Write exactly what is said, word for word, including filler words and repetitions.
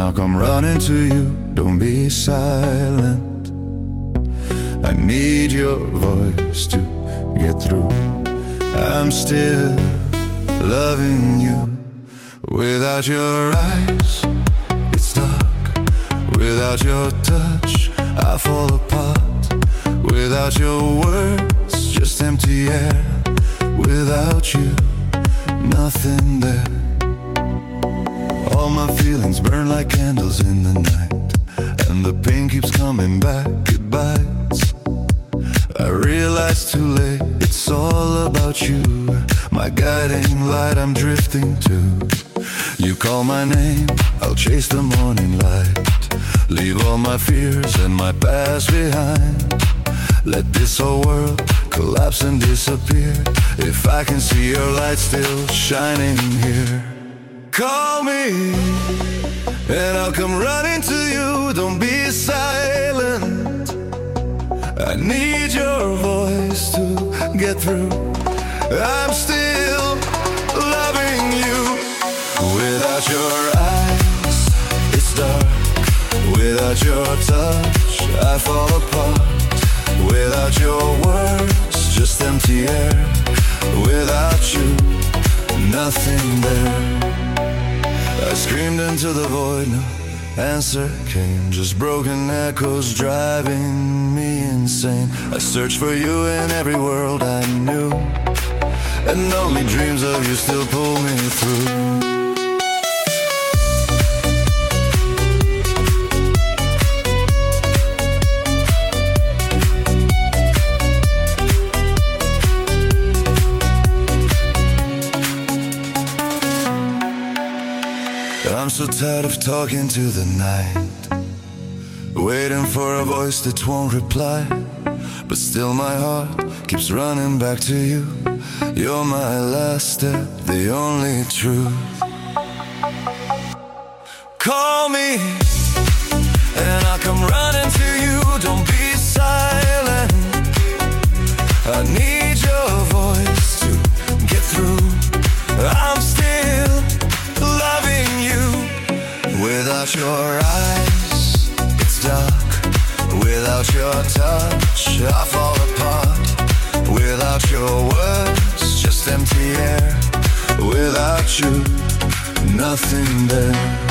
I'll come running to you. Don't be silent. I need your voice to get through. I'm still loving you. Without your eyes, it's dark. Without your touch, I fall apart. Without your words, just empty air. Without you, nothing there. All my feelings burn like candles in the night, and the pain keeps coming back, it bites. I realize too late, it's all about you. My guiding light, I'm drifting to. You call my name, I'll chase the morning light. Leave all my fears and my past behind. Let this whole world collapse and disappear, if I can see your light still shining here. Call me, and I'll come running to you. Don't be silent. I need your voice to get through. I'm still loving you. Without your eyes, it's dark. Without your touch, I fall apart. Without your words, just empty air. Without you, nothing there. I screamed into the void, no answer came. Just broken echoes driving me insane. I searched for you in every world I knew, and only dreams of you still pull me through. I'm so tired of talking to the night, waiting for a voice that won't reply. But still my heart keeps running back to you. You're my last step, the only truth. Call me, and I'll come running to you. Don't be silent. I need your voice to get through. I'm still loving you. Without your eyes, it's dark. Without your touch, I fall apart. Without your words, just empty air. Without you, nothing there.